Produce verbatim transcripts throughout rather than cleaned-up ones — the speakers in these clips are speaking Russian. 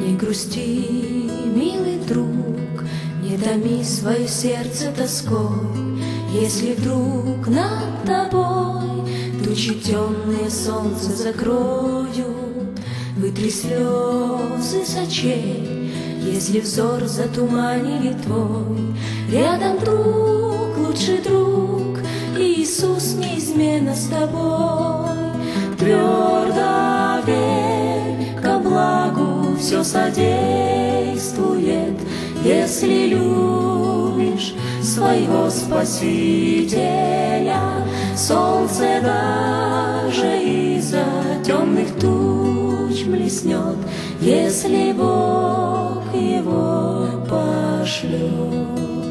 Не грусти, милый друг, не томи свое сердце тоской, если вдруг над тобой тучи темные солнце закроют. Вытри слезы с очей, если взор затуманили твой. Рядом друг, лучший друг, Иисус неизменно с тобой. Твердо верь, ко благу все содействует, если любишь своего Спасителя. Солнце даже из-за темных туч блеснет, если Бог его пошлет.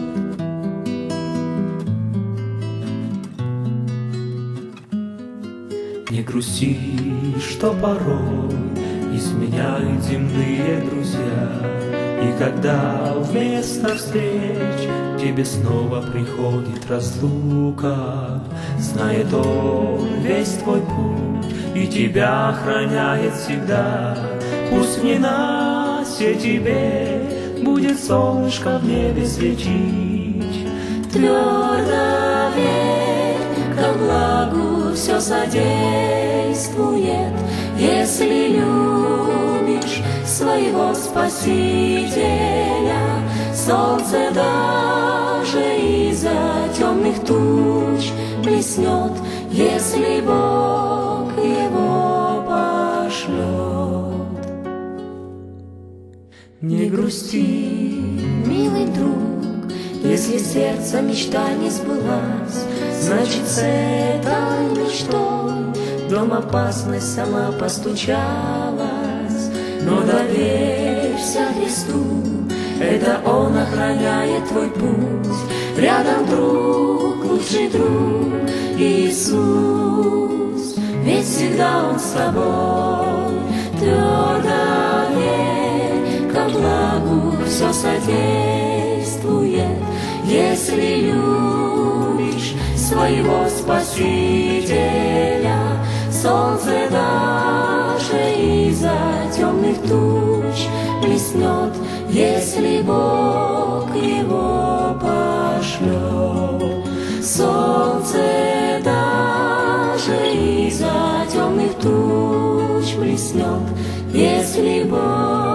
Не грусти, что порой изменяют земные друзья, и когда вместо встреч тебе снова приходит разлука, знает Он весь твой путь и тебя охраняет всегда. Пусть в ненастье тебе будет солнышко в небе светить. Твердо верь, ко благу все содействует, если любишь своего Спасителя. Солнце даже из-за темных туч блеснет, если Бог его пошлет. Не грусти, милый друг, если сердце мечта не сбылась, значит, с этой мечтой в дом опасность сама постучалась. Но доверься Христу, это Он охраняет твой путь. Рядом друг, лучший друг, Иисус, ведь всегда Он с тобой. Твердо верь, ко благу все содействует, если любишь своего Спасителя. Солнце даже из-за темных туч блеснет, если Бог его пошлет. Солнце даже из-за темных туч блеснет, если Бог